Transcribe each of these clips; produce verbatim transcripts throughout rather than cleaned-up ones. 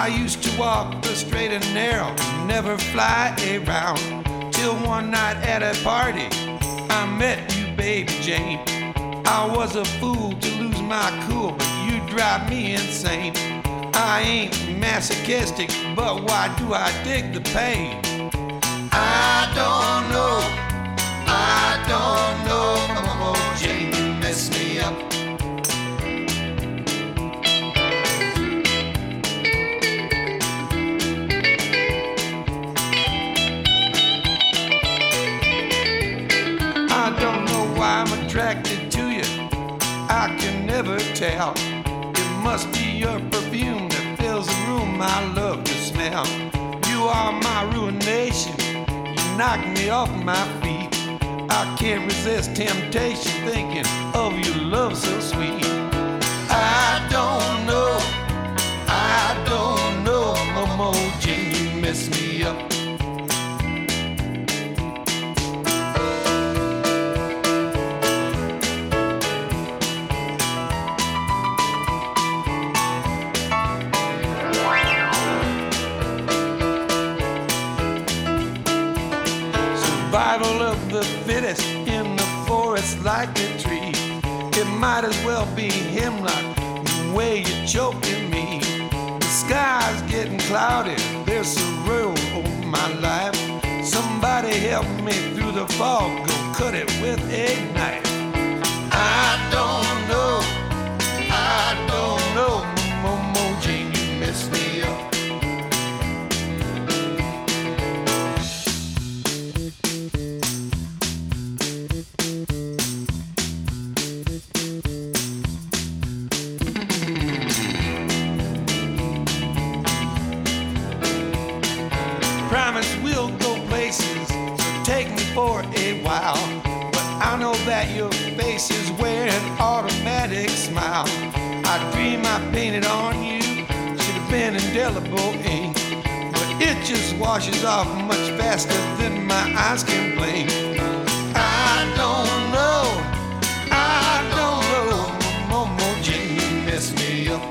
I used to walk the straight and narrow, never fly around, till one night at a party I met you, baby Jane. I was a fool to lose my cool, but you drive me insane. I ain't masochistic, but why do I dig the pain? I don't know, I don't know, oh Jane, you mess me up. I don't know why I'm attracted to you, I can never tell. It must be your perfume that fills the room I love to smell. You are my ruination, you knock me off my feet. I can't resist temptation, thinking of your love so sweet. I don't know, I don't know, Momo Jane, you mess me up. Survival of the fittest in the forest like a tree. It might as well be hemlock, the way you're choking me. The sky's getting cloudy, there's a road over my life. Somebody help me through the fog, go cut it with a knife. I don't know, I don't know, Momo Jane, you mess me up. Promise we'll go places, so take me for a while. But I know that your face is wearing an automatic smile. I dream I painted on you, should have been indelible ink, but it just washes off much faster than my eyes can blink. I don't know, I don't know, Momo Jane, you mess me up.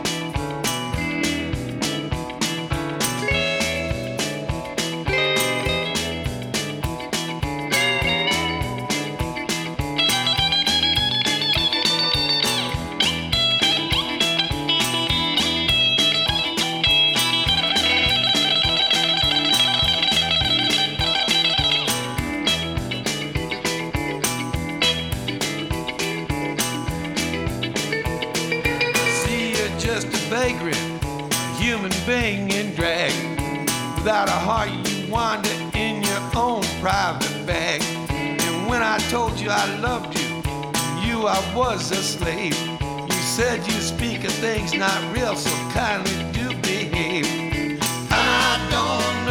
Just a vagrant, human being in drag. Without a heart you wander in your own private bag. And when I told you I loved you, you I was a slave. You said you speak of things not real, so kindly do behave. I don't